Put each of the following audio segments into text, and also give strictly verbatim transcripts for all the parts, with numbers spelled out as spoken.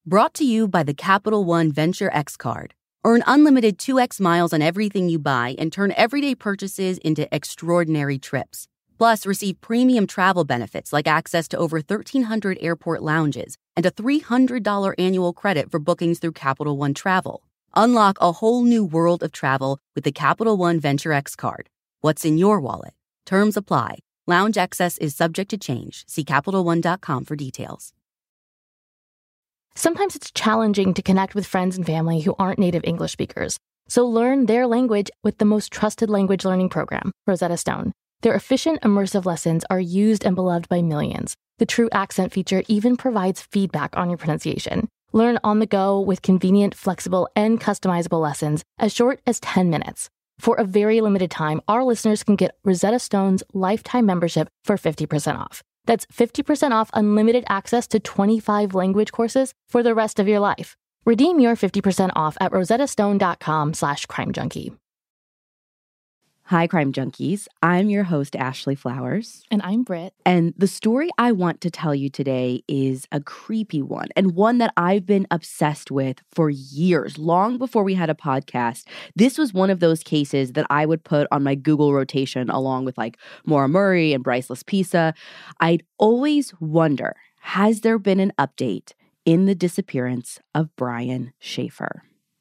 Brought to you by the Capital One Venture X Card. Earn unlimited two x miles on everything you buy and turn everyday purchases into extraordinary trips. Plus, receive premium travel benefits like access to over thirteen hundred airport lounges and a three hundred dollars annual credit for bookings through Capital One Travel. Unlock a whole new world of travel with the Capital One Venture X Card. What's in your wallet? Terms apply. Lounge access is subject to change. See Capital One dot com for details. Sometimes it's challenging to connect with friends and family who aren't native English speakers. So learn their language with the most trusted language learning program, Rosetta Stone. Their efficient, immersive lessons are used and beloved by millions. The True Accent feature even provides feedback on your pronunciation. Learn on the go with convenient, flexible, and customizable lessons as short as ten minutes. For a very limited time, our listeners can get Rosetta Stone's lifetime membership for fifty percent off. That's fifty percent off unlimited access to twenty-five language courses for the rest of your life. Redeem your fifty percent off at rosettastone.com slash crime junkie. Hi, Crime Junkies. I'm your host, Ashley Flowers. And I'm Britt. And the story I want to tell you today is a creepy one, and one that I've been obsessed with for years, long before we had a podcast. This was one of those cases that I would put on my Google rotation along with like Maura Murray and Bryce Laspisa. I'd always wonder, has there been an update in the disappearance of Brian Shaffer?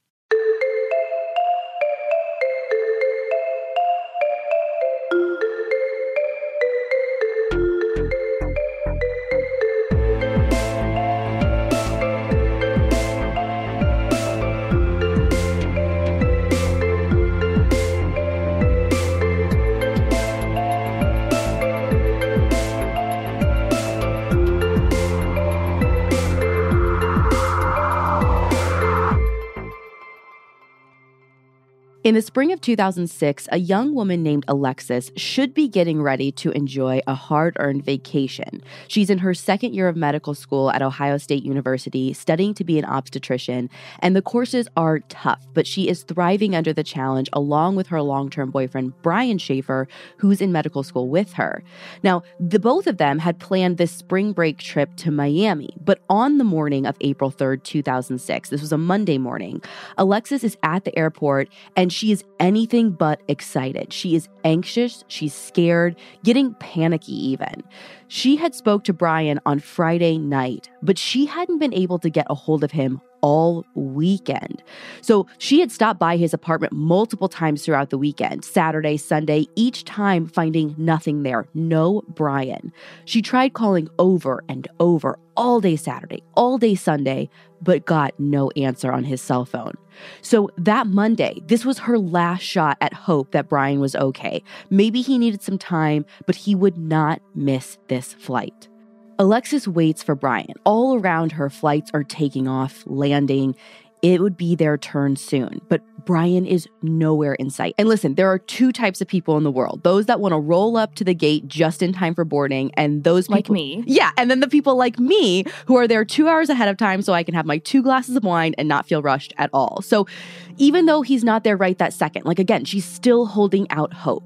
In the spring of two thousand six, a young woman named Alexis should be getting ready to enjoy a hard-earned vacation. She's in her second year of medical school at Ohio State University, studying to be an obstetrician, and the courses are tough, but she is thriving under the challenge along with her long-term boyfriend, Brian Shaffer, who's in medical school with her. Now, the both of them had planned this spring break trip to Miami, but on the morning of April third, two thousand six, this was a Monday morning, Alexis is at the airport and she is anything but excited. She is anxious, she's scared, getting panicky even. She had spoke to Brian on Friday night, but she hadn't been able to get a hold of him all weekend. So she had stopped by his apartment multiple times throughout the weekend, Saturday, Sunday, each time finding nothing there, no Brian. She tried calling over and over all day Saturday, all day Sunday, but got no answer on his cell phone. So that Monday, this was her last shot at hope that Brian was okay. Maybe he needed some time, but he would not miss this flight. Alexis waits for Brian. All around her, flights are taking off, landing. It would be their turn soon, but Brian is nowhere in sight. And listen, there are two types of people in the world. Those that want to roll up to the gate just in time for boarding, and those people— Like me. Yeah, and then the people like me who are there two hours ahead of time so I can have my two glasses of wine and not feel rushed at all. So even though he's not there right that second, like again, she's still holding out hope.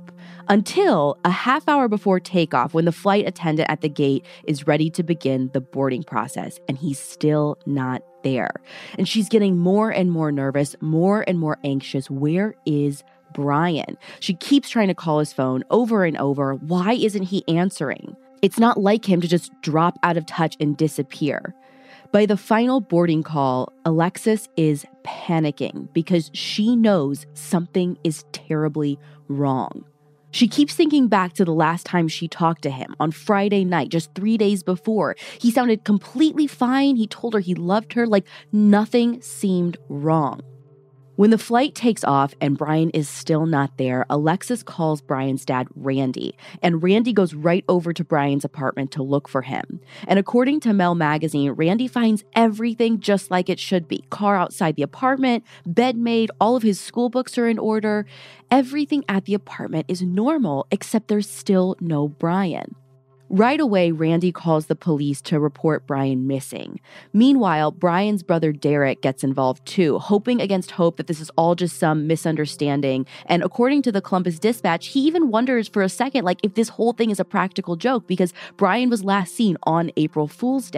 Until a half hour before takeoff, when the flight attendant at the gate is ready to begin the boarding process, and he's still not there. And she's getting more and more nervous, more and more anxious. Where is Brian? She keeps trying to call his phone over and over. Why isn't he answering? It's not like him to just drop out of touch and disappear. By the final boarding call, Alexis is panicking because she knows something is terribly wrong. She keeps thinking back to the last time she talked to him on Friday night, just three days before. He sounded completely fine. He told her he loved her, like nothing seemed wrong. When the flight takes off and Brian is still not there, Alexis calls Brian's dad, Randy, and Randy goes right over to Brian's apartment to look for him. And according to Mel Magazine, Randy finds everything just like it should be. Car outside the apartment, bed made, all of his school books are in order. Everything at the apartment is normal, except there's still no Brian. Right away, Randy calls the police to report Brian missing. Meanwhile, Brian's brother Derek gets involved too, hoping against hope that this is all just some misunderstanding. And according to the Columbus Dispatch, he even wonders for a second, like, if this whole thing is a practical joke because Brian was last seen on April Fool's Day.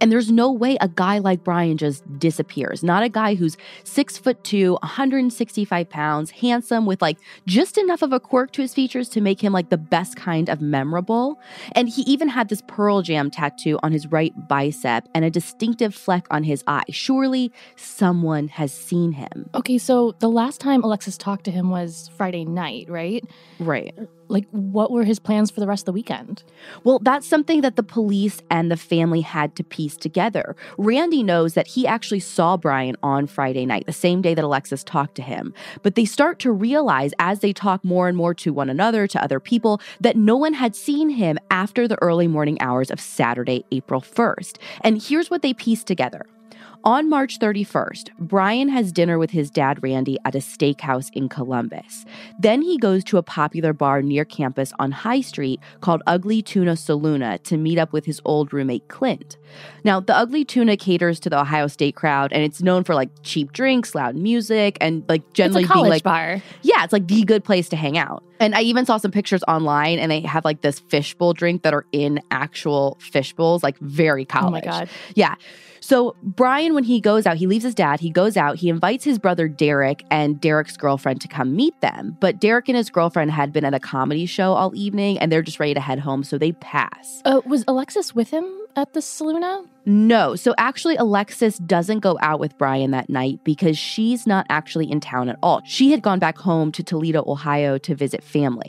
And there's no way a guy like Brian just disappears. Not a guy who's six foot two, one hundred sixty-five pounds, handsome with like just enough of a quirk to his features to make him like the best kind of memorable. And he even had this Pearl Jam tattoo on his right bicep and a distinctive fleck on his eye. Surely someone has seen him. Okay, so the last time Alexis talked to him was Friday night, right? Right. Like, what were his plans for the rest of the weekend? Well, that's something that the police and the family had to piece together. Randy knows that he actually saw Brian on Friday night, the same day that Alexis talked to him. But they start to realize as they talk more and more to one another, to other people, that no one had seen him after the early morning hours of Saturday, April first. And here's what they pieced together. On March thirty-first, Brian has dinner with his dad, Randy, at a steakhouse in Columbus. Then he goes to a popular bar near campus on High Street called Ugly Tuna Saloona to meet up with his old roommate, Clint. Now, the Ugly Tuna caters to the Ohio State crowd, and it's known for like cheap drinks, loud music, and like generally it's a college being like bar. Yeah, it's like the good place to hang out. And I even saw some pictures online, and they have like this fishbowl drink that are in actual fish bowls, like very college. Oh my God. Yeah. So Brian, when he goes out, he leaves his dad, he goes out, he invites his brother Derek and Derek's girlfriend to come meet them. But Derek and his girlfriend had been at a comedy show all evening, and they're just ready to head home, so they pass. Uh, was Alexis with him at the Saloona? No. So actually, Alexis doesn't go out with Brian that night because she's not actually in town at all. She had gone back home to Toledo, Ohio to visit family.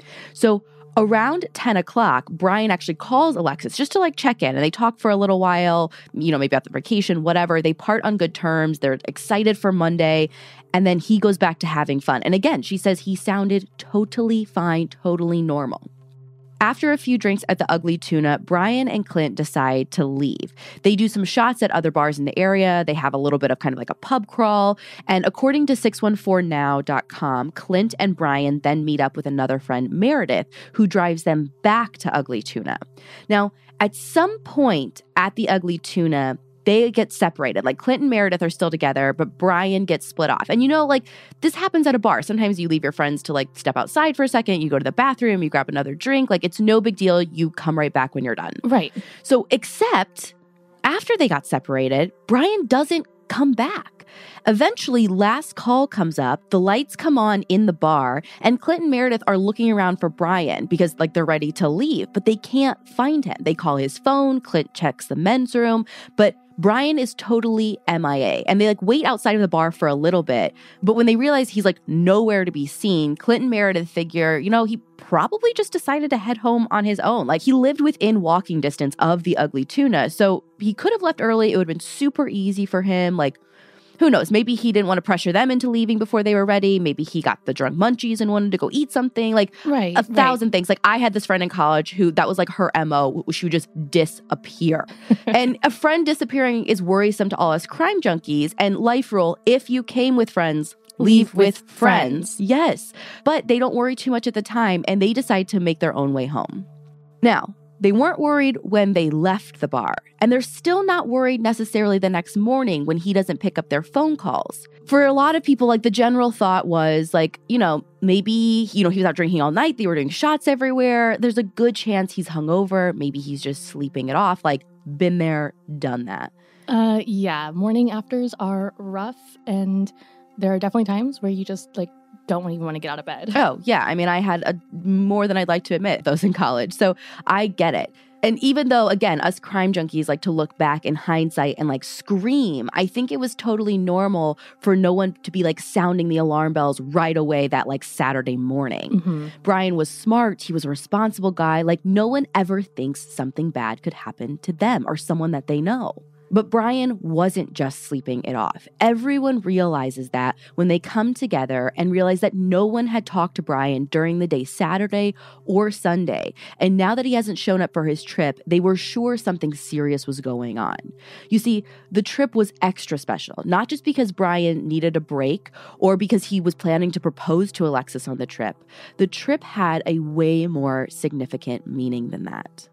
So around ten o'clock, Brian actually calls Alexis just to like check in, and they talk for a little while, you know, maybe about the vacation, whatever. They part on good terms. They're excited for Monday. And then he goes back to having fun. And again, she says he sounded totally fine, totally normal. After a few drinks at the Ugly Tuna, Brian and Clint decide to leave. They do some shots at other bars in the area. They have a little bit of kind of like a pub crawl. And according to six one four now dot com, Clint and Brian then meet up with another friend, Meredith, who drives them back to Ugly Tuna. Now, at some point at the Ugly Tuna, they get separated. Like Clint and Meredith are still together, but Brian gets split off. And you know, like this happens at a bar. Sometimes you leave your friends to like step outside for a second. You go to the bathroom, you grab another drink. Like it's no big deal. You come right back when you're done. Right. So except after they got separated, Brian doesn't come back. Eventually, last call comes up, the lights come on in the bar, and Clint and Meredith are looking around for Brian because like they're ready to leave, but they can't find him. They call his phone, Clint checks the men's room, but Brian is totally M I A. And they like wait outside of the bar for a little bit, but when they realize he's like nowhere to be seen, Clint and Meredith figure, you know, he probably just decided to head home on his own. Like he lived within walking distance of the Ugly Tuna, so he could have left early. It would have been super easy for him. Like, who knows? Maybe he didn't want to pressure them into leaving before they were ready. Maybe he got the drunk munchies and wanted to go eat something. Like right, a thousand right. things. Like I had this friend in college who that was like her M O. She would just disappear. And a friend disappearing is worrisome to all us crime junkies. And life rule, if you came with friends, leave, leave with, with friends. friends. Yes. But they don't worry too much at the time, and they decide to make their own way home. Now, they weren't worried when they left the bar, and they're still not worried necessarily the next morning when he doesn't pick up their phone calls. For a lot of people, like the general thought was like, you know, maybe, you know, he was out drinking all night. They were doing shots everywhere. There's a good chance he's hungover. Maybe he's just sleeping it off. Like, been there, done that. Uh, yeah, morning afters are rough, and there are definitely times where you just like don't even want to get out of bed. Oh, yeah. I mean, I had a, more than I'd like to admit, those in college. So I get it. And even though, again, us crime junkies like to look back in hindsight and like scream, I think it was totally normal for no one to be like sounding the alarm bells right away that like Saturday morning. Mm-hmm. Brian was smart. He was a responsible guy. Like no one ever thinks something bad could happen to them or someone that they know. But Brian wasn't just sleeping it off. Everyone realizes that when they come together and realize that no one had talked to Brian during the day Saturday or Sunday. And now that he hasn't shown up for his trip, they were sure something serious was going on. You see, the trip was extra special, not just because Brian needed a break or because he was planning to propose to Alexis on the trip. The trip had a way more significant meaning than that.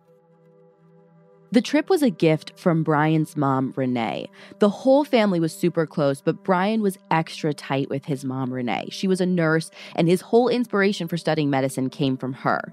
The trip was a gift from Brian's mom, Renee. The whole family was super close, but Brian was extra tight with his mom, Renee. She was a nurse, and his whole inspiration for studying medicine came from her.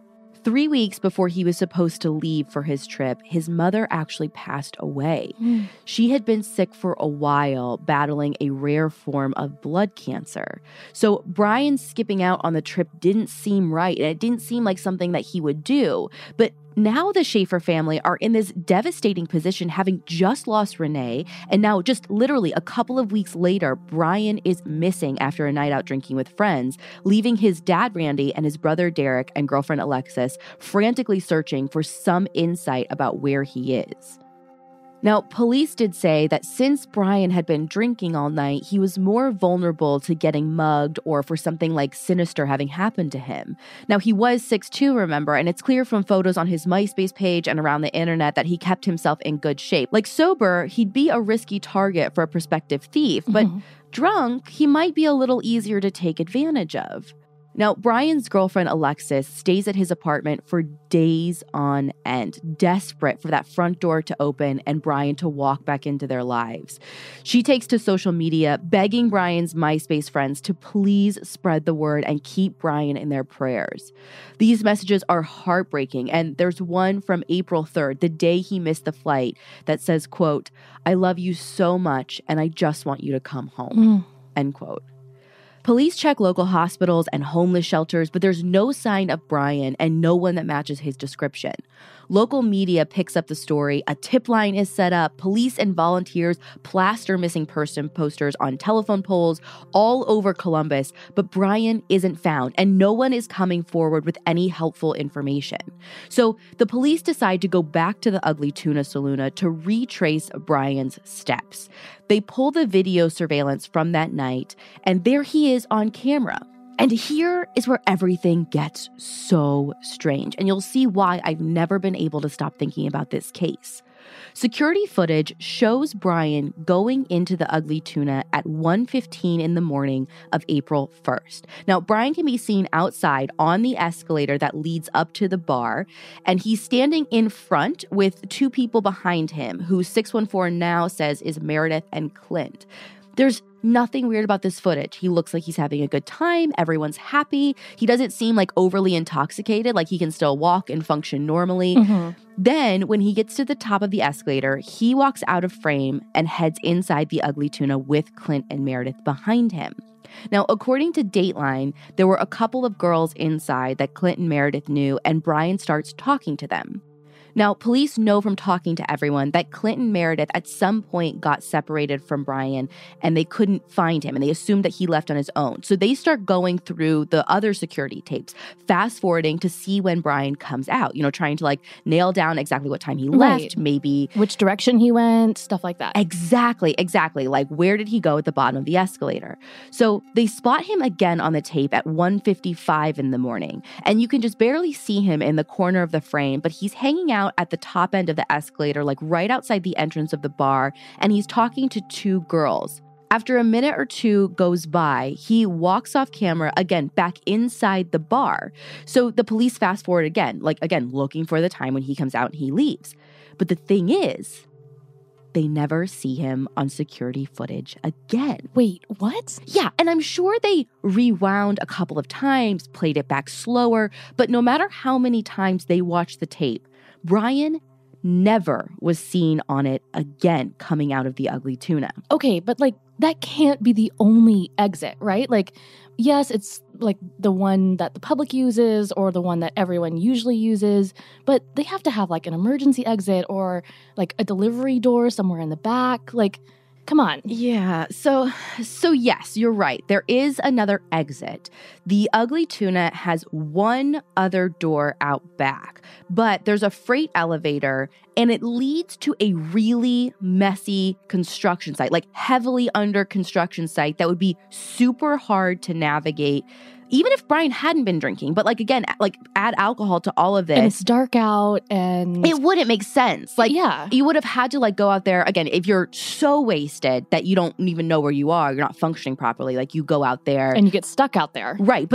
Three weeks before he was supposed to leave for his trip, his mother actually passed away. Mm. She had been sick for a while, battling a rare form of blood cancer. So Brian skipping out on the trip didn't seem right, and it didn't seem like something that he would do. But now the Schaefer family are in this devastating position, having just lost Renee, and now just literally a couple of weeks later, Brian is missing after a night out drinking with friends, leaving his dad Randy and his brother Derek and girlfriend Alexis frantically searching for some insight about where he is. Now, police did say that since Brian had been drinking all night, he was more vulnerable to getting mugged or for something like sinister having happened to him. Now, he was six foot two, remember, and it's clear from photos on his MySpace page and around the internet that he kept himself in good shape. Like sober, he'd be a risky target for a prospective thief, but mm-hmm. drunk, he might be a little easier to take advantage of. Now, Brian's girlfriend, Alexis, stays at his apartment for days on end, desperate for that front door to open and Brian to walk back into their lives. She takes to social media, begging Brian's MySpace friends to please spread the word and keep Brian in their prayers. These messages are heartbreaking, and there's one from April third, the day he missed the flight, that says, quote, "I love you so much, and I just want you to come home," mm. end quote. Police check local hospitals and homeless shelters, but there's no sign of Brian and no one that matches his description. Local media picks up the story. A tip line is set up. Police and volunteers plaster missing person posters on telephone poles all over Columbus, but Brian isn't found, and no one is coming forward with any helpful information. So the police decide to go back to the Ugly Tuna Saloon to retrace Brian's steps. They pull the video surveillance from that night, and there he is on camera. And here is where everything gets so strange, and you'll see why I've never been able to stop thinking about this case. Security footage shows Brian going into the Ugly Tuna at one fifteen in the morning of April first. Now, Brian can be seen outside on the escalator that leads up to the bar, and he's standing in front with two people behind him, who six one four now says is Meredith and Clint. There's nothing weird about this footage. He looks like he's having a good time. Everyone's happy. He doesn't seem like overly intoxicated, like he can still walk and function normally. Mm-hmm. Then, when he gets to the top of the escalator, he walks out of frame and heads inside the Ugly Tuna with Clint and Meredith behind him. Now, according to Dateline, there were a couple of girls inside that Clint and Meredith knew, and Brian starts talking to them. Now, police know from talking to everyone that Clint and Meredith at some point got separated from Brian and they couldn't find him, and they assumed that he left on his own. So they start going through the other security tapes, fast forwarding to see when Brian comes out, you know, trying to like nail down exactly what time he left, right. maybe which direction he went, stuff like that. Exactly, exactly. Like, where did he go at the bottom of the escalator? So they spot him again on the tape at one fifty-five in the morning, and you can just barely see him in the corner of the frame, but he's hanging out at the top end of the escalator, like right outside the entrance of the bar, and he's talking to two girls. After a minute or two goes by, he walks off camera again back inside the bar. So the police fast forward again, like again, looking for the time when he comes out and he leaves. But the thing is, they never see him on security footage again. Wait, what? Yeah, and I'm sure they rewound a couple of times, played it back slower, but no matter how many times they watched the tape, Brian never was seen on it again coming out of the Ugly Tuna. Okay, but like that can't be the only exit, right? Like, yes, it's like the one that the public uses or the one that everyone usually uses, but they have to have like an emergency exit or like a delivery door somewhere in the back. Like, come on. Yeah. So, so yes, you're right. There is another exit. The Ugly Tuna has one other door out back, but there's a freight elevator and it leads to a really messy construction site, like heavily under construction site that would be super hard to navigate. Even if Brian hadn't been drinking, but like, again, like add alcohol to all of this. And it's dark out and... It wouldn't make sense. Like, yeah. You would have had to like go out there, again, if you're so wasted that you don't even know where you are, you're not functioning properly, like you go out there. And you get stuck out there. Right. But like,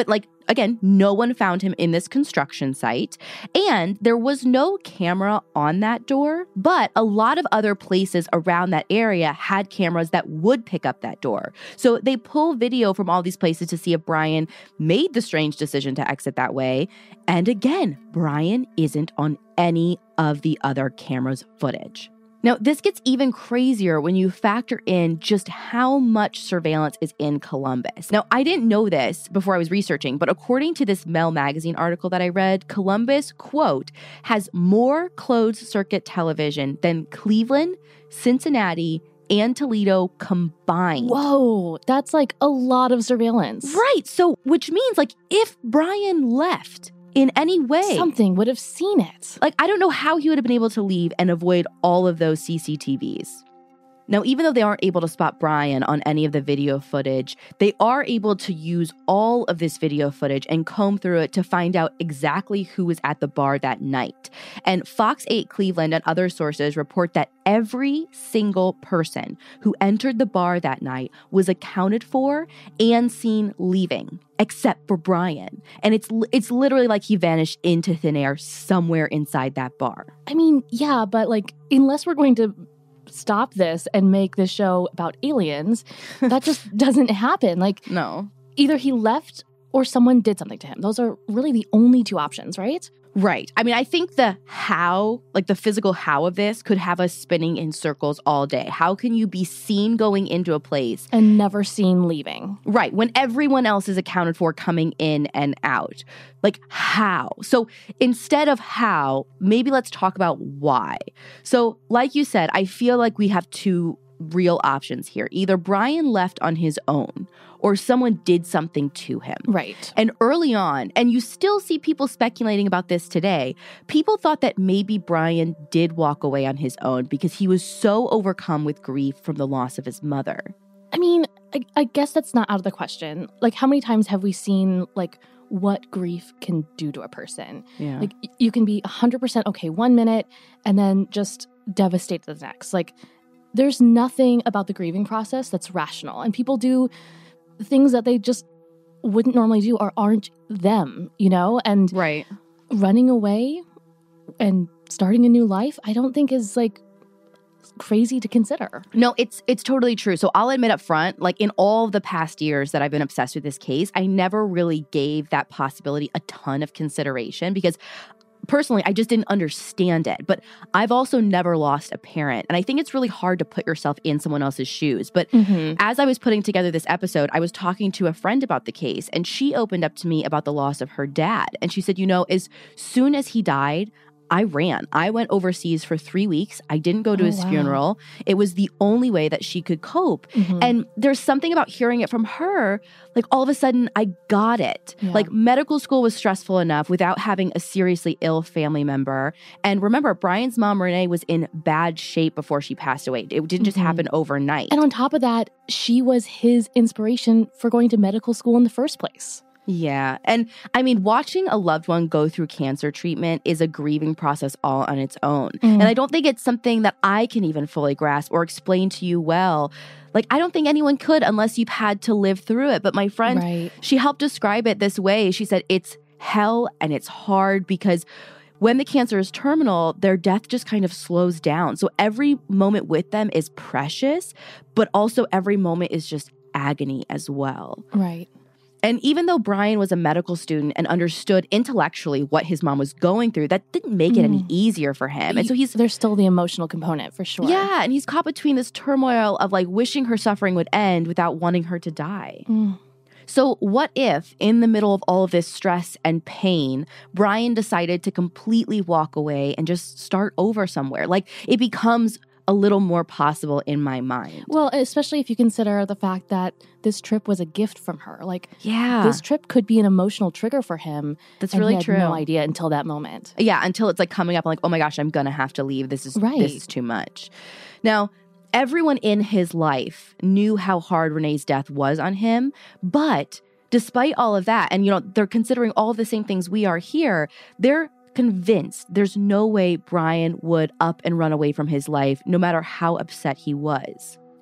again, no one found him in this construction site. And there was no camera on that door, but a lot of other places around that area had cameras that would pick up that door. So they pull video from all these places to see if Brian made the strange decision to exit that way. And again, Brian isn't on any of the other cameras' footage. Now, this gets even crazier when you factor in just how much surveillance is in Columbus. Now, I didn't know this before I was researching, but according to this Mel magazine article that I read, Columbus, quote, has more closed circuit television than Cleveland, Cincinnati, and Toledo combined. Whoa, that's like a lot of surveillance. Right. So, which means like if Brian left in any way, something would have seen it. Like, I don't know how he would have been able to leave and avoid all of those C C T Vs. Now, even though they aren't able to spot Brian on any of the video footage, they are able to use all of this video footage and comb through it to find out exactly who was at the bar that night. And Fox eight Cleveland and other sources report that every single person who entered the bar that night was accounted for and seen leaving, except for Brian. And it's it's literally like he vanished into thin air somewhere inside that bar. I mean, yeah, but like, unless we're going to stop this and make this show about aliens, that just doesn't happen. Like, no. Either he left or someone did something to him. Those are really the only two options, right? Right. I mean, I think the how, like the physical how of this could have us spinning in circles all day. How can you be seen going into a place and never seen leaving? Right. When everyone else is accounted for coming in and out. Like, how? So instead of how, maybe let's talk about why. So like you said, I feel like we have two real options here. Either Brian left on his own or someone did something to him. Right. And early on, and you still see people speculating about this today, people thought that maybe Brian did walk away on his own because he was so overcome with grief from the loss of his mother. I mean, I, I guess that's not out of the question. Like, how many times have we seen, like, what grief can do to a person? Yeah. Like, you can be one hundred percent okay one minute and then just devastated the next. Like, there's nothing about the grieving process that's rational. And people do things that they just wouldn't normally do or aren't them, you know? And right. running away and starting a new life, I don't think is, like, crazy to consider. No, it's it's totally true. So I'll admit up front, like in all of the past years that I've been obsessed with this case, I never really gave that possibility a ton of consideration because personally, I just didn't understand it. But I've also never lost a parent. And I think it's really hard to put yourself in someone else's shoes. But mm-hmm. as I was putting together this episode, I was talking to a friend about the case, and she opened up to me about the loss of her dad. And she said, you know, as soon as he died, I ran. I went overseas for three weeks. I didn't go to oh, his wow. funeral. It was the only way that she could cope. Mm-hmm. And there's something about hearing it from her, like all of a sudden I got it. Yeah. Like medical school was stressful enough without having a seriously ill family member. And remember, Brian's mom, Renee, was in bad shape before she passed away. It didn't just mm-hmm. happen overnight. And on top of that, she was his inspiration for going to medical school in the first place. Yeah. And I mean, watching a loved one go through cancer treatment is a grieving process all on its own. Mm. And I don't think it's something that I can even fully grasp or explain to you well. Like, I don't think anyone could unless you've had to live through it. But my friend, right. she helped describe it this way. She said, it's hell and it's hard because when the cancer is terminal, their death just kind of slows down. So every moment with them is precious, but also every moment is just agony as well. Right. And even though Brian was a medical student and understood intellectually what his mom was going through, that didn't make it mm. any easier for him. And so he's... There's still the emotional component, for sure. Yeah, and he's caught between this turmoil of, like, wishing her suffering would end without wanting her to die. Mm. So what if, in the middle of all of this stress and pain, Brian decided to completely walk away and just start over somewhere? Like, it becomes a little more possible in my mind. Well, especially if you consider the fact that this trip was a gift from her. Like, yeah, this trip could be an emotional trigger for him. That's and really he had true. No idea until that moment. Yeah, until it's like coming up, like, oh my gosh, I'm gonna have to leave. This is right. this is too much. Now, everyone in his life knew how hard Renee's death was on him, but despite all of that, and you know, they're considering all the same things we are here, they're convinced there's no way Brian would up and run away from his life, no matter how upset he was.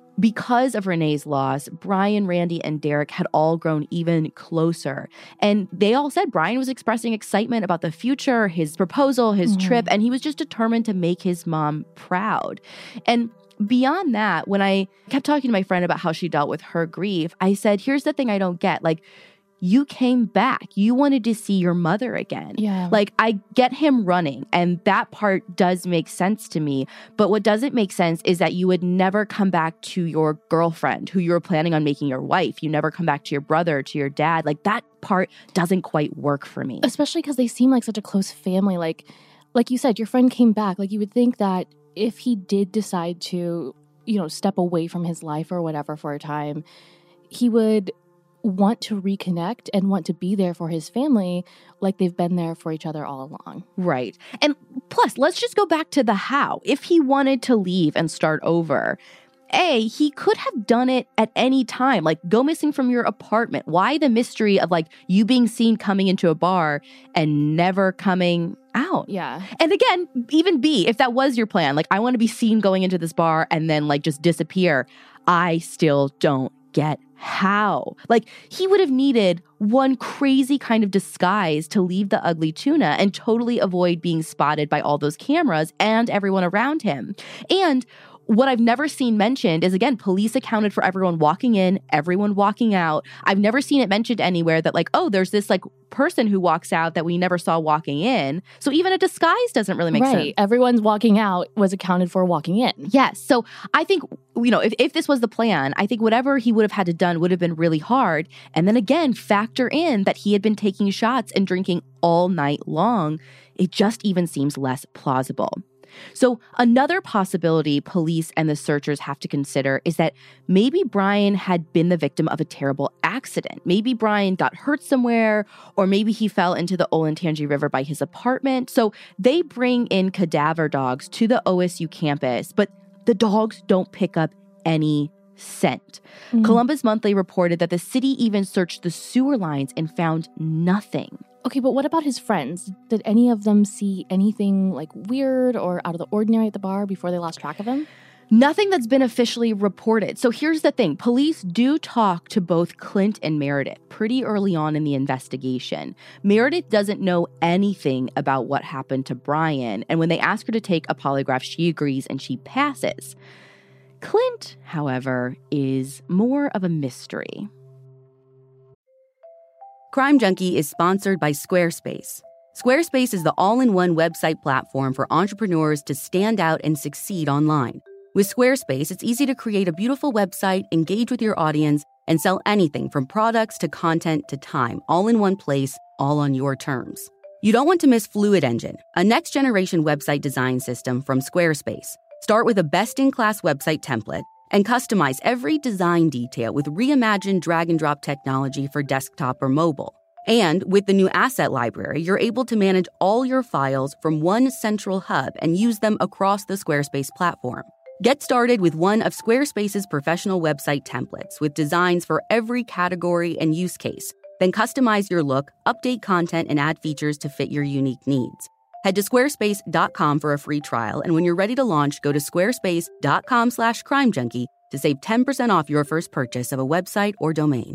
because of Renee's loss, Brian, Randy, and Derek had all grown even closer. And they all said Brian was expressing excitement about the future, his proposal, his mm. trip, and he was just determined to make his mom proud. And beyond that, when I kept talking to my friend about how she dealt with her grief, I said, here's the thing I don't get. Like, you came back. You wanted to see your mother again. Yeah. Like, I get him running, and that part does make sense to me. But what doesn't make sense is that you would never come back to your girlfriend who you were planning on making your wife. You never come back to your brother, to your dad. Like, that part doesn't quite work for me. Especially because they seem like such a close family. Like, like you said, your friend came back. Like, you would think that if he did decide to, you know, step away from his life or whatever for a time, he would want to reconnect and want to be there for his family like they've been there for each other all along. Right. And plus, let's just go back to the how. If he wanted to leave and start over, A, he could have done it at any time, like go missing from your apartment. Why the mystery of like you being seen coming into a bar and never coming out? Yeah. And again, even B, if that was your plan, like I want to be seen going into this bar and then like just disappear, I still don't get how. Like, he would have needed one crazy kind of disguise to leave the Ugly Tuna and totally avoid being spotted by all those cameras and everyone around him. And what I've never seen mentioned is, again, police accounted for everyone walking in, everyone walking out. I've never seen it mentioned anywhere that, like, oh, there's this, like, person who walks out that we never saw walking in. So even a disguise doesn't really make right. sense. Right. Everyone's walking out was accounted for walking in. Yes. So I think, you know, if, if this was the plan, I think whatever he would have had to done would have been really hard. And then again, factor in that he had been taking shots and drinking all night long. It just even seems less plausible. So another possibility police and the searchers have to consider is that maybe Brian had been the victim of a terrible accident. Maybe Brian got hurt somewhere, or maybe he fell into the Olentangy River by his apartment. So they bring in cadaver dogs to the O S U campus, but the dogs don't pick up any scent. Mm-hmm. Columbus Monthly reported that the city even searched the sewer lines and found nothing. Okay, but what about his friends? Did any of them see anything like weird or out of the ordinary at the bar before they lost track of him? Nothing that's been officially reported. So here's the thing. Police do talk to both Clint and Meredith pretty early on in the investigation. Meredith doesn't know anything about what happened to Brian, and when they ask her to take a polygraph, she agrees and she passes. Clint, however, is more of a mystery. Crime Junkie is sponsored by Squarespace. Squarespace is the all-in-one website platform for entrepreneurs to stand out and succeed online. With Squarespace, it's easy to create a beautiful website, engage with your audience, and sell anything from products to content to time, all in one place, all on your terms. You don't want to miss Fluid Engine, a next-generation website design system from Squarespace. Start with a best-in-class website template and customize every design detail with reimagined drag-and-drop technology for desktop or mobile. And with the new Asset Library, you're able to manage all your files from one central hub and use them across the Squarespace platform. Get started with one of Squarespace's professional website templates with designs for every category and use case. Then customize your look, update content, and add features to fit your unique needs. Head to squarespace dot com for a free trial, and when you're ready to launch, go to squarespace dot com slash crime junkie to save ten percent off your first purchase of a website or domain.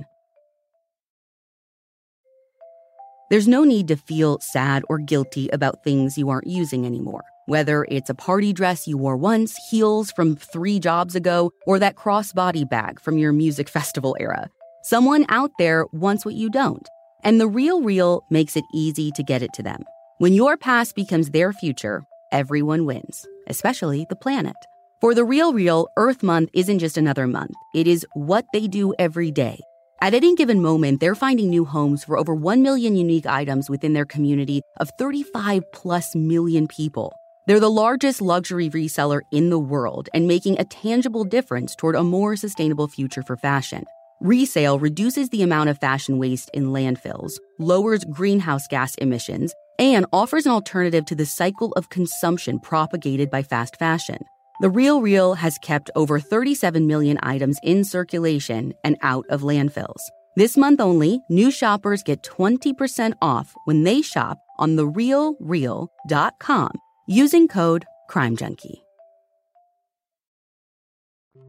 There's no need to feel sad or guilty about things you aren't using anymore. Whether it's a party dress you wore once, heels from three jobs ago, or that crossbody bag from your music festival era. Someone out there wants what you don't, and The Real Real makes it easy to get it to them. When your past becomes their future, everyone wins, especially the planet. For The Real Real, Earth Month isn't just another month. It is what they do every day. At any given moment, they're finding new homes for over one million unique items within their community of thirty-five plus million people. They're the largest luxury reseller in the world and making a tangible difference toward a more sustainable future for fashion. Resale reduces the amount of fashion waste in landfills, lowers greenhouse gas emissions, and offers an alternative to the cycle of consumption propagated by fast fashion. The Real Real has kept over thirty-seven million items in circulation and out of landfills. This month only, new shoppers get twenty percent off when they shop on the real real dot com using code CRIMEJunkie.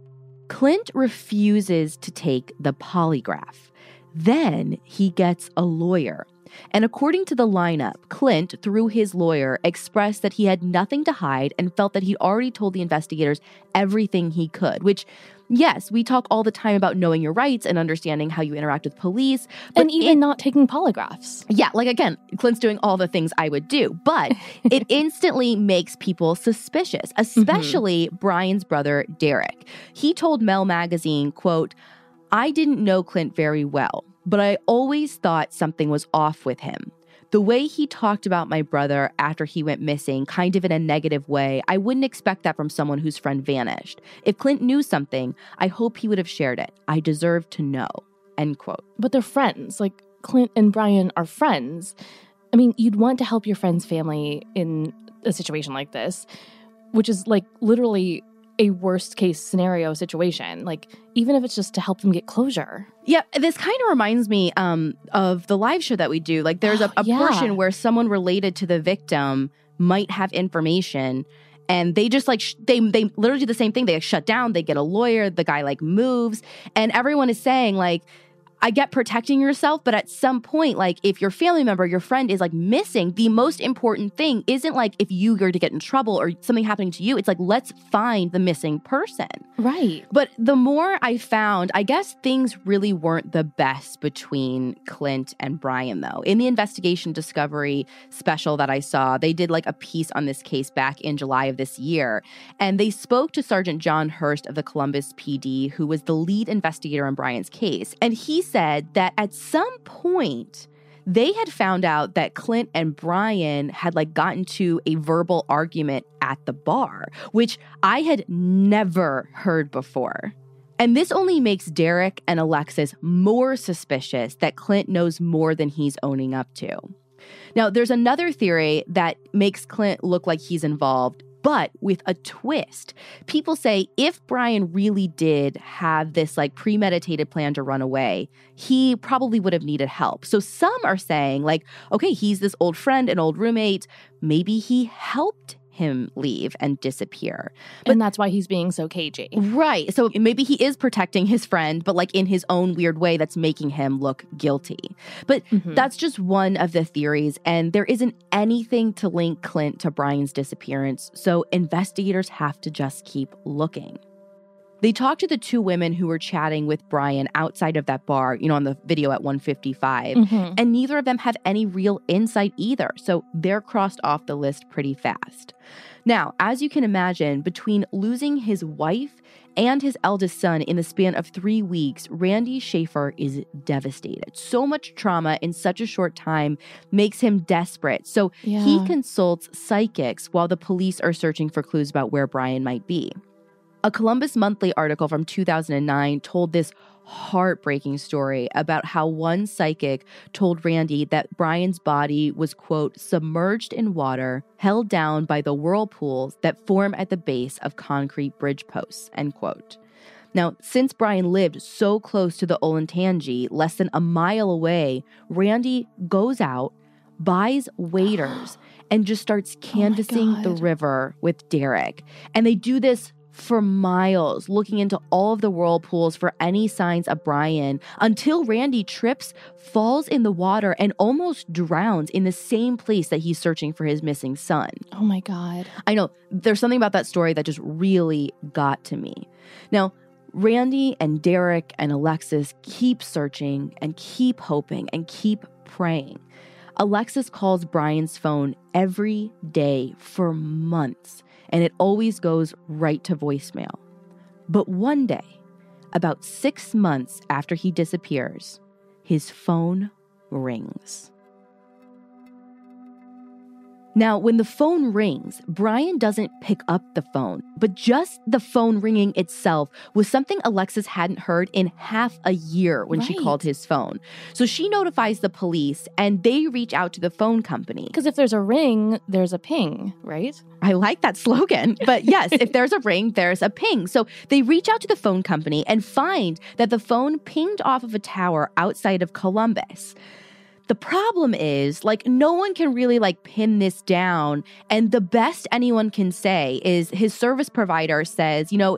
Clint refuses to take the polygraph. Then he gets a lawyer. And according to the lineup, Clint, through his lawyer, expressed that he had nothing to hide and felt that he'd already told the investigators everything he could, which, yes, we talk all the time about knowing your rights and understanding how you interact with police. But and even it, not taking polygraphs. Yeah, like again, Clint's doing all the things I would do, but it instantly makes people suspicious, especially mm-hmm. Brian's brother, Derek. He told Mel magazine, quote, "I didn't know Clint very well, but I always thought something was off with him. The way he talked about my brother after he went missing, kind of in a negative way, I wouldn't expect that from someone whose friend vanished. If Clint knew something, I hope he would have shared it. I deserve to know." End quote. But they're friends. Like, Clint and Brian are friends. I mean, you'd want to help your friend's family in a situation like this, which is like literally a worst case scenario situation, like even if it's just to help them get closure. Yeah, this kind of reminds me um, of the live show that we do. Like there's a, a yeah. portion where someone related to the victim might have information and they just like, sh- they they literally do the same thing. They like, shut down, they get a lawyer, the guy like moves, and everyone is saying like, I get protecting yourself, but at some point, like if your family member, your friend is like missing, the most important thing isn't like if you are to get in trouble or something happening to you. It's like, let's find the missing person. Right. But the more I found, I guess things really weren't the best between Clint and Brian, though. In the Investigation Discovery special that I saw, they did like a piece on this case back in July of this year. And they spoke to Sergeant John Hurst of the Columbus P D, who was the lead investigator on Brian's case. And he said that at some point, they had found out that Clint and Brian had like gotten to a verbal argument at the bar, which I had never heard before. And this only makes Derek and Alexis more suspicious that Clint knows more than he's owning up to. Now, there's another theory that makes Clint look like he's involved, but with a twist. People say if Brian really did have this like premeditated plan to run away, he probably would have needed help. So some are saying like, okay, he's this old friend, an old roommate. Maybe he helped him leave and disappear. But, and that's why he's being so cagey. Right. So maybe he is protecting his friend, but like in his own weird way that's making him look guilty. But mm-hmm. that's just one of the theories, and there isn't anything to link Clint to Brian's disappearance, so investigators have to just keep looking. They talked to the two women who were chatting with Brian outside of that bar, you know, on the video at one fifty-five, mm-hmm. and neither of them have any real insight either, so they're crossed off the list pretty fast. Now, as you can imagine, between losing his wife and his eldest son in the span of three weeks, Randy Schaefer is devastated. So much trauma in such a short time makes him desperate, so yeah. he consults psychics while the police are searching for clues about where Brian might be. A Columbus Monthly article from two thousand nine told this heartbreaking story about how one psychic told Randy that Brian's body was, quote, submerged in water, held down by the whirlpools that form at the base of concrete bridge posts, end quote. Now, since Brian lived so close to the Olentangy, less than a mile away, Randy goes out, buys waders, and just starts canvassing oh the river with Derek. And they do this for miles, looking into all of the whirlpools for any signs of Brian, until Randy trips, falls in the water, and almost drowns in the same place that he's searching for his missing son. Oh my God. I know. There's something about that story that just really got to me. Now, Randy and Derek and Alexis keep searching and keep hoping and keep praying. Alexis calls Brian's phone every day for months, and it always goes right to voicemail. But one day, about six months after he disappears, his phone rings. Now, when the phone rings, Brian doesn't pick up the phone, but just the phone ringing itself was something Alexis hadn't heard in half a year when right. she called his phone. So she notifies the police, and they reach out to the phone company. Because if there's a ring, there's a ping, right? I like that slogan. But yes, if there's a ring, there's a ping. So they reach out to the phone company and find that the phone pinged off of a tower outside of Columbus. The problem is, like, no one can really, like, pin this down. And the best anyone can say is his service provider says, you know, it's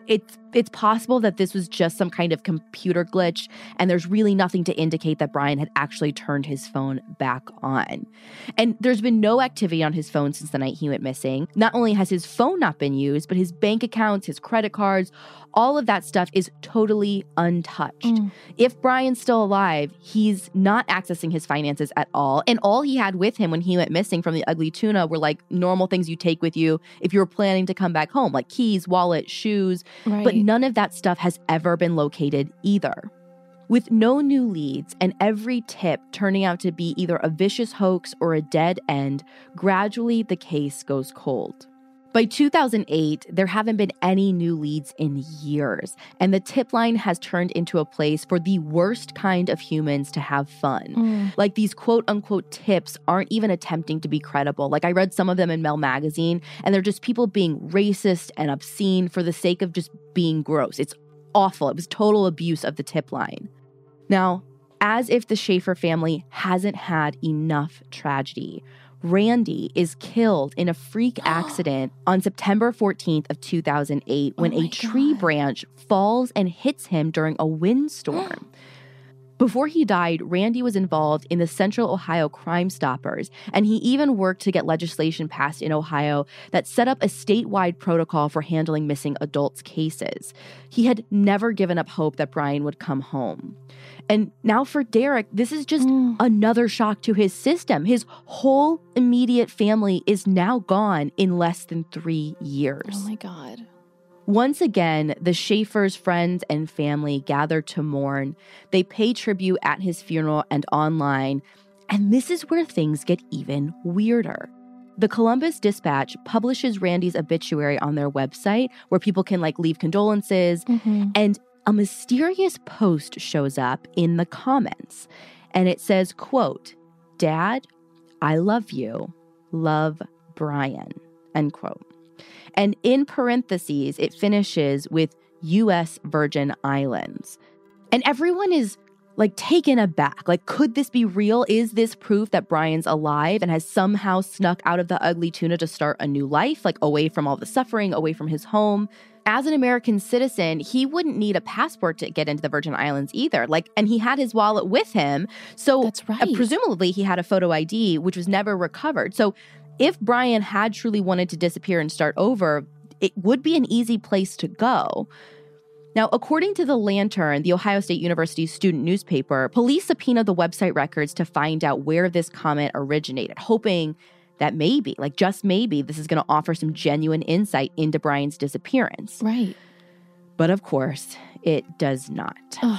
It's possible that this was just some kind of computer glitch, and there's really nothing to indicate that Brian had actually turned his phone back on. And there's been no activity on his phone since the night he went missing. Not only has his phone not been used, but his bank accounts, his credit cards, all of that stuff is totally untouched. Mm. If Brian's still alive, he's not accessing his finances at all. And all he had with him when he went missing from the Ugly Tuna were like normal things you take with you if you were planning to come back home, like keys, wallet, shoes. Right. But none of that stuff has ever been located either. With no new leads and every tip turning out to be either a vicious hoax or a dead end, gradually the case goes cold. By two thousand eight, there haven't been any new leads in years, and the tip line has turned into a place for the worst kind of humans to have fun. Mm. Like these quote-unquote tips aren't even attempting to be credible. Like I read some of them in Mel magazine, and they're just people being racist and obscene for the sake of just being gross. It's awful. It was total abuse of the tip line. Now, as if the Schaefer family hasn't had enough tragedy, Randy is killed in a freak accident on September fourteenth of two thousand eight when oh a tree God. branch falls and hits him during a windstorm. Before he died, Randy was involved in the Central Ohio Crime Stoppers, and he even worked to get legislation passed in Ohio that set up a statewide protocol for handling missing adults cases. He had never given up hope that Brian would come home. And now for Derek, this is just mm. another shock to his system. His whole immediate family is now gone in less than three years. Oh my God. Once again, the Schaefer's friends and family gather to mourn. They pay tribute at his funeral and online. And this is where things get even weirder. The Columbus Dispatch publishes Randy's obituary on their website where people can like leave condolences. Mm-hmm. And a mysterious post shows up in the comments. And it says, quote, "Dad, I love you. Love, Brian," end quote. And in parentheses, it finishes with U S Virgin Islands. And everyone is like taken aback. Like, could this be real? Is this proof that Brian's alive and has somehow snuck out of the Ugly Tuna to start a new life, like away from all the suffering, away from his home? As an American citizen, he wouldn't need a passport to get into the Virgin Islands either. Like, and he had his wallet with him. So That's right. uh, presumably he had a photo I D, which was never recovered. So if Brian had truly wanted to disappear and start over, it would be an easy place to go. Now, according to The Lantern, the Ohio State University student newspaper, police subpoenaed the website records to find out where this comment originated, hoping that maybe, like just maybe, this is going to offer some genuine insight into Brian's disappearance. Right. But of course, it does not.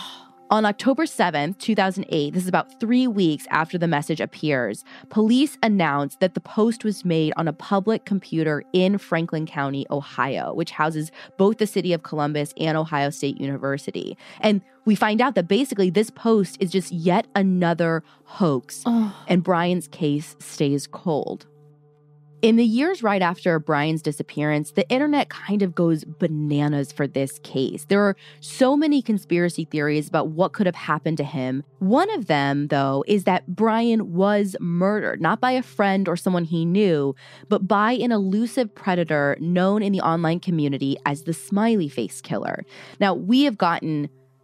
On October seventh, two thousand eight, this is about three weeks after the message appears, police announced that the post was made on a public computer in Franklin County, Ohio, which houses both the city of Columbus and Ohio State University. And we find out that basically this post is just yet another hoax, oh. and Brian's case stays cold. In the years right after Brian's disappearance, the internet kind of goes bananas for this case. There are so many conspiracy theories about what could have happened to him. One of them, though, is that Brian was murdered, not by a friend or someone he knew, but by an elusive predator known in the online community as the Smiley Face Killer. Now, we have gotten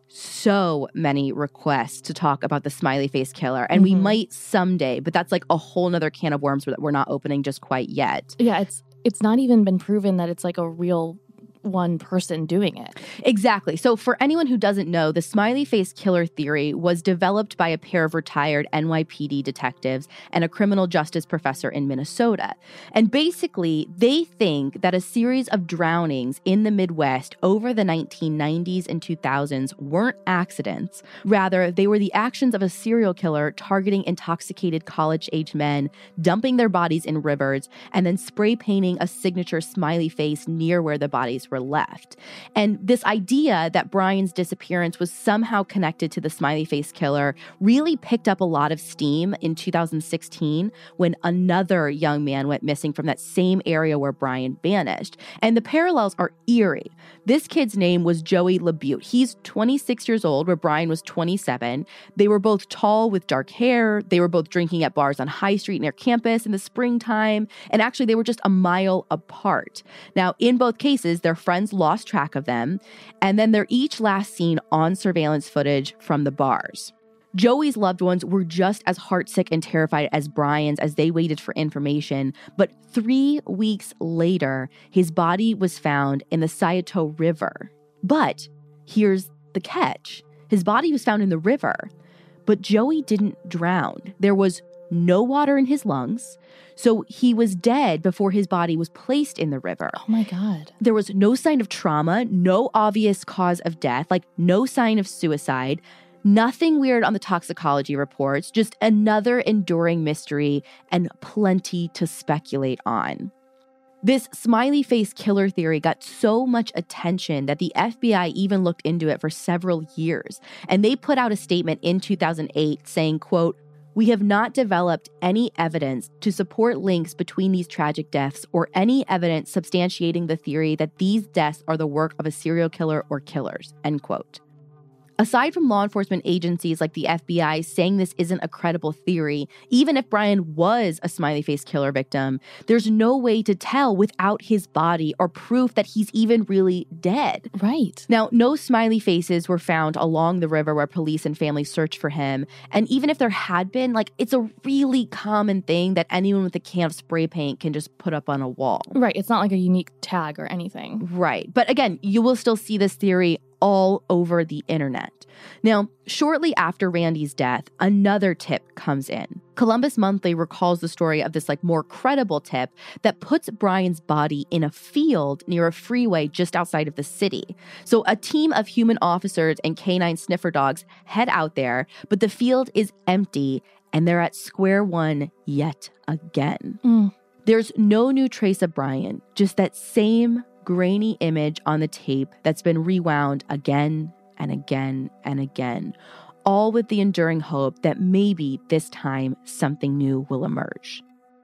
so many requests to talk about the Smiley Face Killer, and mm-hmm. we might someday, but that's like a whole nother can of worms that we're not opening just quite yet. Yeah, it's it's not even been proven that it's like a real one person doing it. Exactly. So for anyone who doesn't know, the Smiley Face Killer theory was developed by a pair of retired N Y P D detectives and a criminal justice professor in Minnesota. And basically, they think that a series of drownings in the Midwest over the nineteen nineties and two thousands weren't accidents. Rather, they were the actions of a serial killer targeting intoxicated college-age men, dumping their bodies in rivers, and then spray painting a signature smiley face near where the bodies were left. And this idea that Brian's disappearance was somehow connected to the Smiley Face Killer really picked up a lot of steam in two thousand sixteen when another young man went missing from that same area where Brian vanished. And the parallels are eerie. This kid's name was Joey LaBute. He's twenty-six years old, where Brian was twenty-seven. They were both tall with dark hair. They were both drinking at bars on High Street near campus in the springtime. And actually, they were just a mile apart. Now, in both cases, their friends lost track of them, and then they're each last seen on surveillance footage from the bars. Joey's loved ones were just as heartsick and terrified as Brian's as they waited for information, but three weeks later, his body was found in the Scioto River. But here's the catch. His body was found in the river, but Joey didn't drown. There was no water in his lungs, so he was dead before his body was placed in the river. Oh my God. There was no sign of trauma, no obvious cause of death, like no sign of suicide. Nothing weird on the toxicology reports, just another enduring mystery and plenty to speculate on. This smiley face killer theory got so much attention that the F B I even looked into it for several years. And they put out a statement in two thousand eight saying, quote, "We have not developed any evidence to support links between these tragic deaths or any evidence substantiating the theory that these deaths are the work of a serial killer or killers," end quote. Aside from law enforcement agencies like the F B I saying this isn't a credible theory, even if Brian was a smiley face killer victim, there's no way to tell without his body or proof that he's even really dead. Right. Now, no smiley faces were found along the river where police and family searched for him. And even if there had been, like, it's a really common thing that anyone with a can of spray paint can just put up on a wall. Right. It's not like a unique tag or anything. Right. But again, you will still see this theory all over the internet. Now, shortly after Randy's death, another tip comes in. Columbus Monthly recalls the story of this like more credible tip that puts Brian's body in a field near a freeway just outside of the city. So a team of human officers and canine sniffer dogs head out there, but the field is empty and they're at square one yet again. Mm. There's no new trace of Brian, just that same grainy image on the tape that's been rewound again and again and again, all with the enduring hope that maybe this time something new will emerge.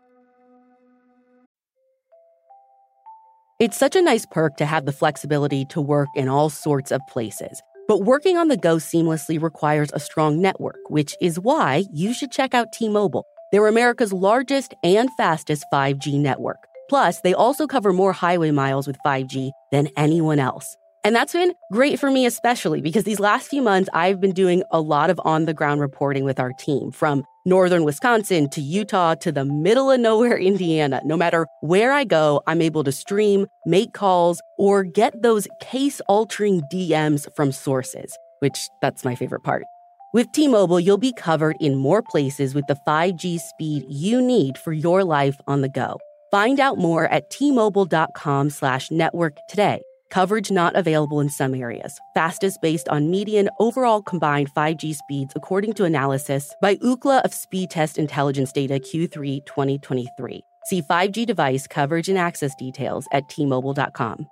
It's such a nice perk to have the flexibility to work in all sorts of places. But working on the go seamlessly requires a strong network, which is why you should check out T-Mobile. They're America's largest and fastest five G network. Plus, they also cover more highway miles with five G than anyone else. And that's been great for me especially because these last few months, I've been doing a lot of on-the-ground reporting with our team, from northern Wisconsin to Utah to the middle of nowhere, Indiana. No matter where I go, I'm able to stream, make calls, or get those case-altering D Ms from sources, which that's my favorite part. With T-Mobile, you'll be covered in more places with the five G speed you need for your life on the go. Find out more at T-Mobile.com slash network today. Coverage not available in some areas. Fastest based on median overall combined five G speeds according to analysis by Ookla of Speed Test Intelligence Data Q three twenty twenty-three. See five G device coverage and access details at T Mobile dot com.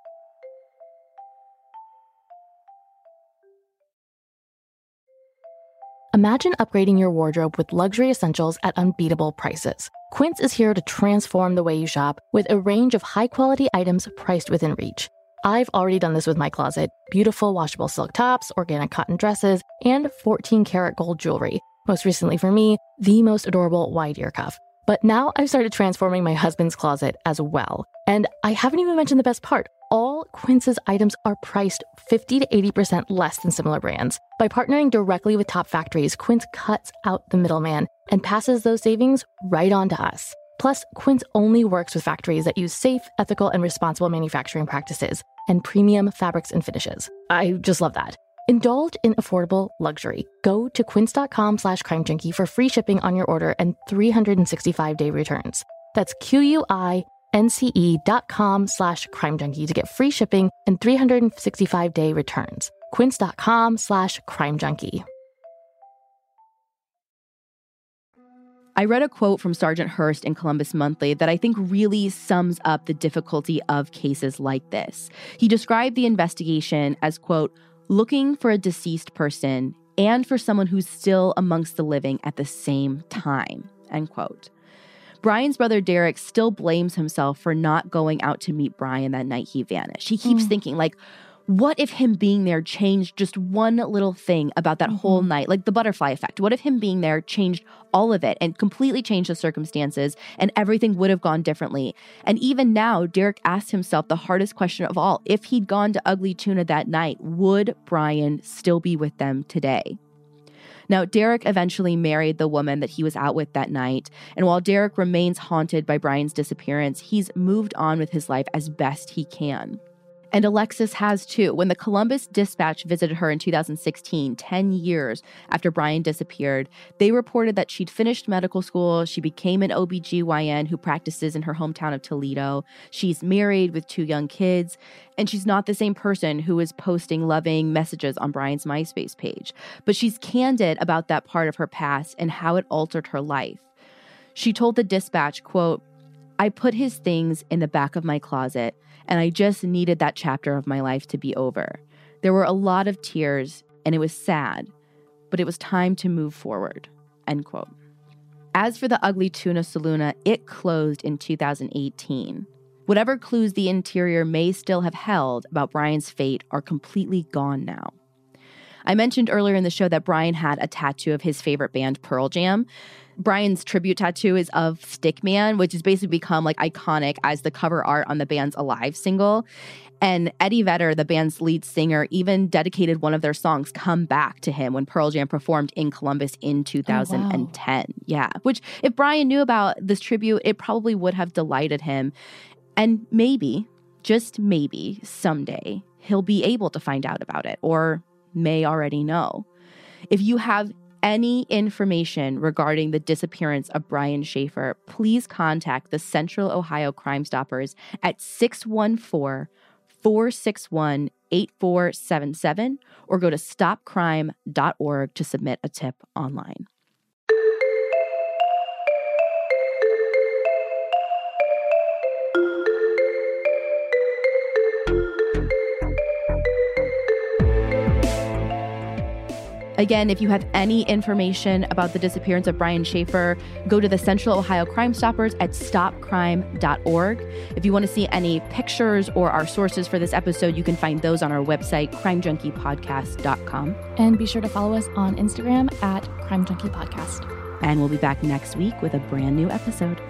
Imagine upgrading your wardrobe with luxury essentials at unbeatable prices. Quince is here to transform the way you shop with a range of high-quality items priced within reach. I've already done this with my closet. Beautiful washable silk tops, organic cotton dresses, and fourteen karat gold jewelry. Most recently for me, the most adorable wide ear cuff. But now I've started transforming my husband's closet as well. And I haven't even mentioned the best part. All Quince's items are priced fifty to eighty percent less than similar brands. By partnering directly with top factories, Quince cuts out the middleman and passes those savings right on to us. Plus, Quince only works with factories that use safe, ethical, and responsible manufacturing practices and premium fabrics and finishes. I just love that. Indulge in affordable luxury. Go to quince.com slash crime junkie for free shipping on your order and three hundred sixty-five day returns. That's Q-U-I-N-C-E dot com slash crime junkie to get free shipping and three hundred sixty-five day returns. Quince.com slash crime junkie. I read a quote from Sergeant Hurst in Columbus Monthly that I think really sums up the difficulty of cases like this. He described the investigation as, quote, looking for a deceased person and for someone who's still amongst the living at the same time, end quote. Brian's brother Derek still blames himself for not going out to meet Brian that night he vanished. He keeps mm. thinking, like, What if him being there changed just one little thing about that mm-hmm. whole night, like the butterfly effect? What if him being there changed all of it and completely changed the circumstances and everything would have gone differently? And even now, Derek asked himself the hardest question of all. If he'd gone to Ugly Tuna that night, would Brian still be with them today? Now, Derek eventually married the woman that he was out with that night. And while Derek remains haunted by Brian's disappearance, he's moved on with his life as best he can. And Alexis has too. When the Columbus Dispatch visited her in two thousand sixteen, ten years after Brian disappeared, they reported that she'd finished medical school. She became an O B G Y N who practices in her hometown of Toledo. She's married with two young kids, and she's not the same person who was posting loving messages on Brian's MySpace page. But she's candid about that part of her past and how it altered her life. She told the Dispatch, quote, "I put his things in the back of my closet, and I just needed that chapter of my life to be over. There were a lot of tears, and it was sad, but it was time to move forward," end quote. As for the Ugly Tuna Saloon, it closed in two thousand eighteen. Whatever clues the interior may still have held about Brian's fate are completely gone now. I mentioned earlier in the show that Brian had a tattoo of his favorite band, Pearl Jam. Brian's tribute tattoo is of Stickman, which has basically become like iconic as the cover art on the band's Alive single. And Eddie Vedder, the band's lead singer, even dedicated one of their songs, Come Back, to him when Pearl Jam performed in Columbus in two thousand ten. Oh, wow. Yeah, which if Brian knew about this tribute, it probably would have delighted him. And maybe, just maybe, someday, he'll be able to find out about it, or may already know. If you have any information regarding the disappearance of Brian Shaffer, please contact the Central Ohio Crime Stoppers at six one four, four six one, eight four seven seven or go to stop crime dot org to submit a tip online. Again, if you have any information about the disappearance of Brian Shaffer, go to the Central Ohio Crime Stoppers at stop crime dot org. If you want to see any pictures or our sources for this episode, you can find those on our website, crime junkie podcast dot com. And be sure to follow us on Instagram at crime junkie podcast. And we'll be back next week with a brand new episode.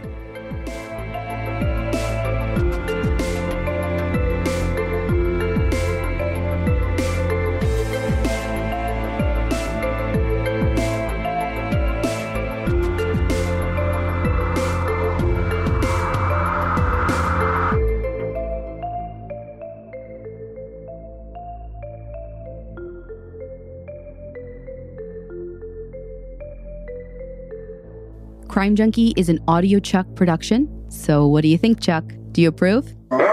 Crime Junkie is an Audio Chuck production. So what do you think, Chuck? Do you approve?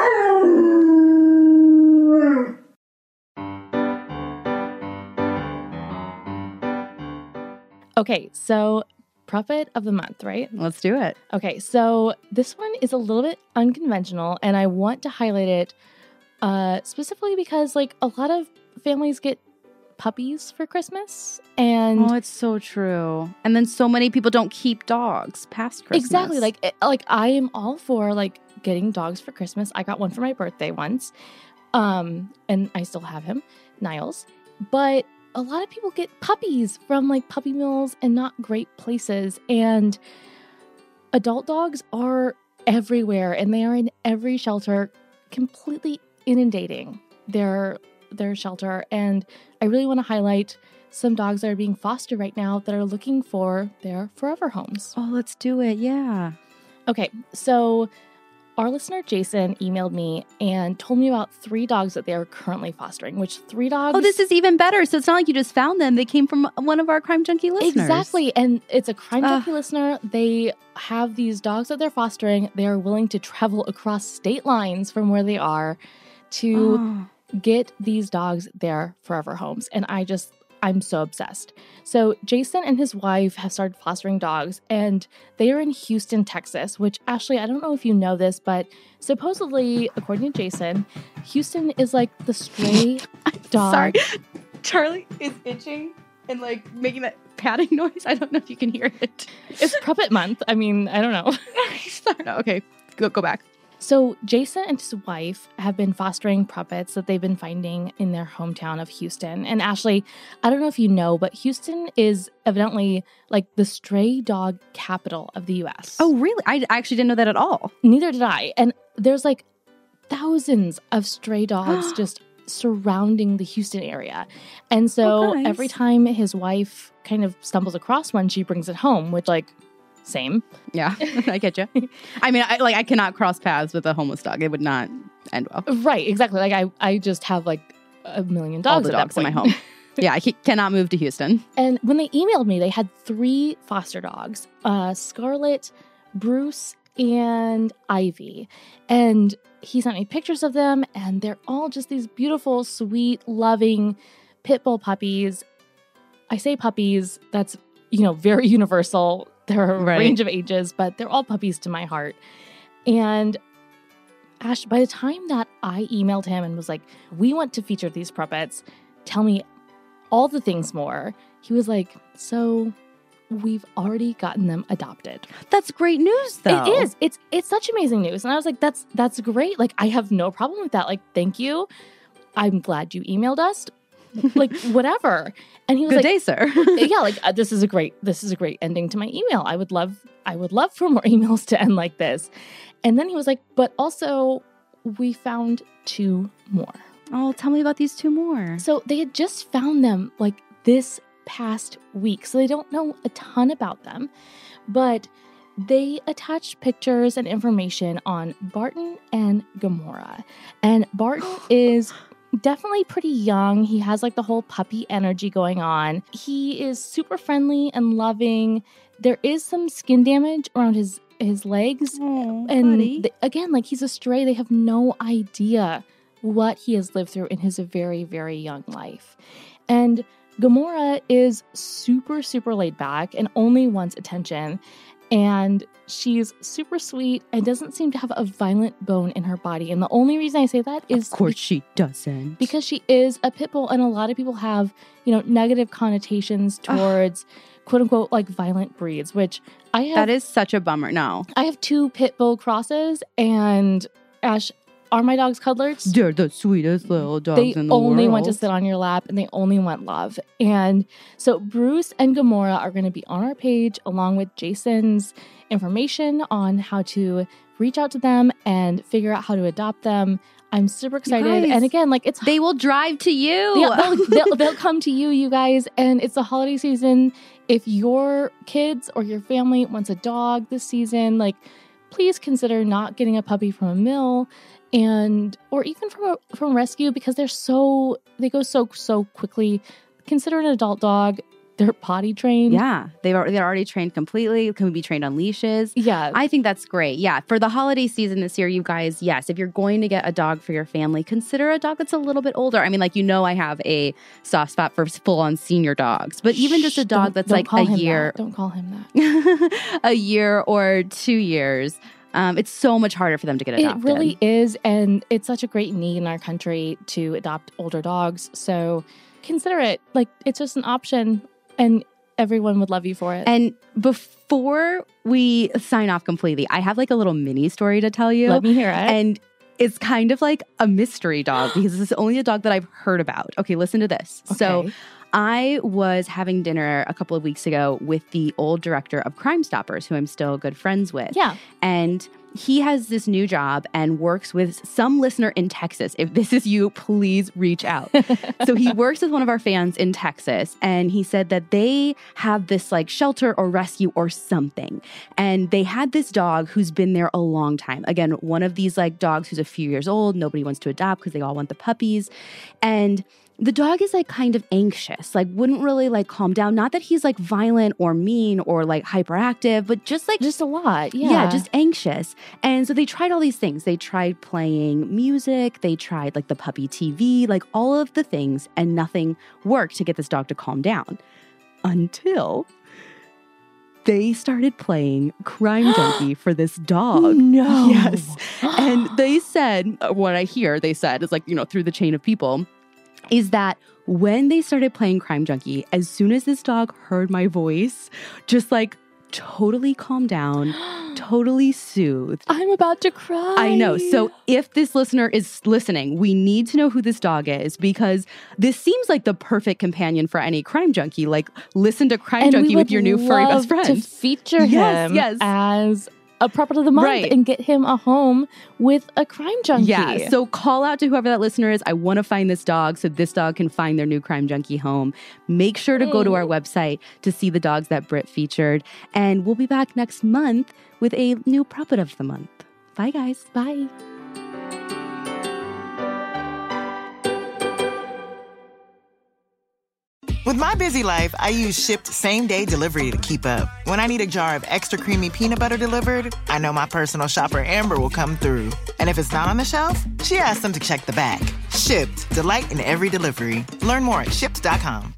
Okay, so Puppet of the Month, right? Let's do it. Okay, so this one is a little bit unconventional, and I want to highlight it uh, specifically because, like, a lot of families get puppies for Christmas, and oh, it's so true. And then so many people don't keep dogs past Christmas. Exactly. Like, it, like I am all for like getting dogs for Christmas. I got one for my birthday once, um, and I still have him, Niles. But a lot of people get puppies from like puppy mills and not great places. And adult dogs are everywhere, and they are in every shelter, completely inundating their their shelter. And I really want to highlight some dogs that are being fostered right now that are looking for their forever homes. Oh, let's do it. Yeah. Okay. So our listener, Jason, emailed me and told me about three dogs that they are currently fostering, which three dogs... Oh, this is even better. So it's not like you just found them. They came from one of our Crime Junkie listeners. Exactly. And it's a Crime Junkie uh. listener. They have these dogs that they're fostering. They are willing to travel across state lines from where they are to... Oh. get these dogs their forever homes. And I just, I'm so obsessed. So Jason and his wife have started fostering dogs, and they are in Houston, Texas, which Ashley, I don't know if you know this, but supposedly, according to Jason, Houston is like the stray dog. Sorry, Charlie is itching and like making that patting noise. I don't know if you can hear it. It's Puppet Month. I mean, I don't know. No, okay, go, go back. So Jason and his wife have been fostering puppets that they've been finding in their hometown of Houston. And Ashley, I don't know if you know, but Houston is evidently like the stray dog capital of the U S. Oh, really? I actually didn't know that at all. Neither did I. And there's like thousands of stray dogs just surrounding the Houston area. And so Oh, nice. every time his wife kind of stumbles across one, she brings it home, which like, same. Yeah, I get you. I mean, I, like I cannot cross paths with a homeless dog. It would not end well. Right, exactly. Like I, I just have like a million All dogs the at dogs that in my point. home. Yeah, I ca- cannot move to Houston. And when they emailed me, they had three foster dogs, uh, Scarlett, Bruce, and Ivy. And he sent me pictures of them, and they're all just these beautiful, sweet, loving pit bull puppies. I say puppies, that's, you know, very universal. There are a Right. range of ages, but they're all puppies to my heart. And Ash, by the time that I emailed him and was like, we want to feature these puppets, tell me all the things more, he was like, so we've already gotten them adopted. That's great news, though. It is. It's it's such amazing news. And I was like, that's that's great. Like, I have no problem with that. Like, thank you. I'm glad you emailed us. Like, whatever. And he was Good like, day, sir. yeah, like uh, this is a great this is a great ending to my email. I would love I would love for more emails to end like this. And then he was like, but also we found two more. Oh, tell me about these two more. So they had just found them like this past week. So they don't know a ton about them, but they attached pictures and information on Barton and Gamora. And Barton is definitely pretty young. He has like the whole puppy energy going on. He is super friendly and loving. There is some skin damage around his his legs. Oh, And buddy. th- again, like he's a stray. They have no idea what he has lived through in his very, very young life. And Gamora is super, super laid back and only wants attention. And she's super sweet and doesn't seem to have a violent bone in her body. And the only reason I say that is Of course she doesn't. because she is a pit bull, and a lot of people have, you know, negative connotations towards quote unquote like violent breeds, which I have. That is such a bummer. No. I have two pit bull crosses, and Ash, are my dogs cuddlers? They're the sweetest little dogs They in the only world. want to sit on your lap, and they only want love. And so Bruce and Gamora are going to be on our page along with Jason's information on how to reach out to them and figure out how to adopt them. I'm super excited. guys, And again, like it's They will drive to you. yeah, they'll, they'll, they'll come to you, you guys. And it's the holiday season. If your kids or your family wants a dog this season, like please consider not getting a puppy from a mill and or even from a from rescue, because they're so they go so so quickly. Consider an adult dog. They're potty trained. Yeah, they've al- they're already trained completely. Can be trained on leashes. Yeah. I think that's great. Yeah, for the holiday season this year, you guys, yes, if you're going to get a dog for your family, consider a dog that's a little bit older. I mean, like, you know, I have a soft spot for full-on senior dogs, but even just a Shh, dog don't- that's don't like call a him year, that. Don't call him that. a year or two years, um, it's so much harder for them to get adopted. It really is, and it's such a great need in our country to adopt older dogs. So consider it. Like, it's just an option, and everyone would love you for it. And before we sign off completely, I have like a little mini story to tell you. Let me hear it. And it's kind of like a mystery dog because this is only a dog that I've heard about. Okay, listen to this. So Okay. I was having dinner a couple of weeks ago with the old director of Crime Stoppers, who I'm still good friends with. Yeah. And he has this new job and works with some listener in Texas. If this is you, please reach out. So he works with one of our fans in Texas, and he said that they have this like shelter or rescue or something. And they had this dog who's been there a long time. Again, one of these like dogs who's a few years old, nobody wants to adopt because they all want the puppies. And the dog is like kind of anxious, like wouldn't really like calm down. Not that he's like violent or mean or like hyperactive, but just like Just a lot. Yeah. yeah, just anxious. And so they tried all these things. They tried playing music. They tried like the puppy T V, like all of the things, and nothing worked to get this dog to calm down until they started playing Crime Junkie for this dog. No. Yes. And they said, uh, what I hear they said is like, you know, through the chain of people, is that when they started playing Crime Junkie, as soon as this dog heard my voice, just like totally calmed down, totally soothed. I'm about to cry. I know. So if this listener is listening, we need to know who this dog is, because this seems like the perfect companion for any crime junkie. Like, listen to Crime and Junkie with your new furry best friend. To feature yes, him yes. as a Puppet of the Month right. and get him a home with a crime junkie. Yeah. So call out to whoever that listener is. I want to find this dog so this dog can find their new crime junkie home. Make sure to mm. go to our website to see the dogs that Britt featured. And we'll be back next month with a new Puppet of the Month. Bye, guys. Bye. With my busy life, I use Shipt same-day delivery to keep up. When I need a jar of extra creamy peanut butter delivered, I know my personal shopper Amber will come through. And if it's not on the shelf, she asks them to check the back. Shipt, delight in every delivery. Learn more at shipt dot com.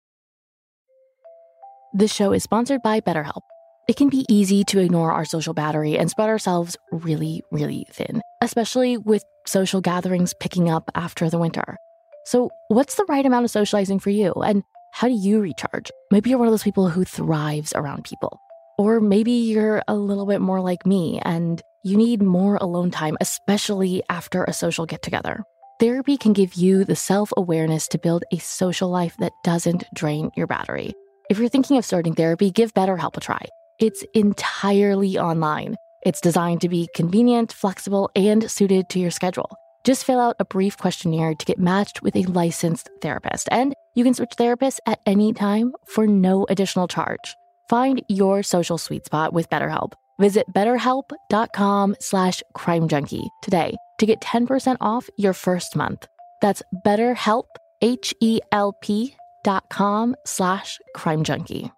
This show is sponsored by BetterHelp. It can be easy to ignore our social battery and spread ourselves really, really thin, especially with social gatherings picking up after the winter. So what's the right amount of socializing for you? And how do you recharge? Maybe you're one of those people who thrives around people. Or maybe you're a little bit more like me and you need more alone time, especially after a social get-together. Therapy can give you the self-awareness to build a social life that doesn't drain your battery. If you're thinking of starting therapy, give BetterHelp a try. It's entirely online. It's designed to be convenient, flexible, and suited to your schedule. Just fill out a brief questionnaire to get matched with a licensed therapist, and you can switch therapists at any time for no additional charge. Find your social sweet spot with BetterHelp. Visit betterhelp.com slash crime junkie today to get ten percent off your first month. That's betterhelp, H E L P dot com slash crime junkie.